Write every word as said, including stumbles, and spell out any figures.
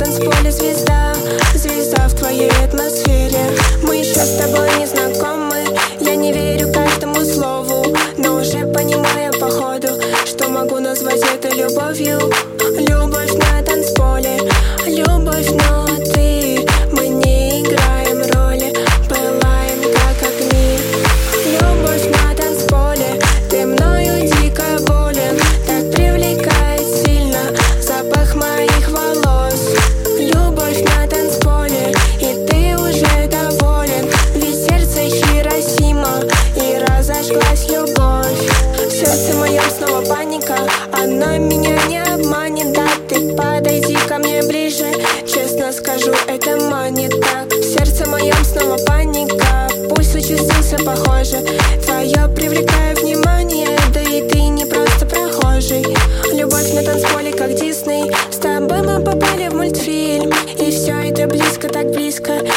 танцполе звезда, звезда в твоей атмосфере. Мы еще с тобой не знакомы, я не верю каждому слову, но уже понимаю по ходу, что могу назвать это любовью. Любовь на танцполе, любовь внутри. Мы не играем роли, пылаем как огни. Любовь на танцполе, ты мною дико болен, так привлекает сильно запах моих волос. Любовь на танцполе, и ты уже доволен, ведь сердце Хиросима, и разожглась любовь. В сердце моем снова паника, она меня не обманет. Да, ты подойди ко мне ближе, честно скажу, это манит так. В сердце моем снова паника, пульс участился похоже. Твое привлекаю внимание, да и ты не просто прохожий. Любовь на танцполе, как Дисней, с тобой мы попали в мультфильм, и все это близко, так близко.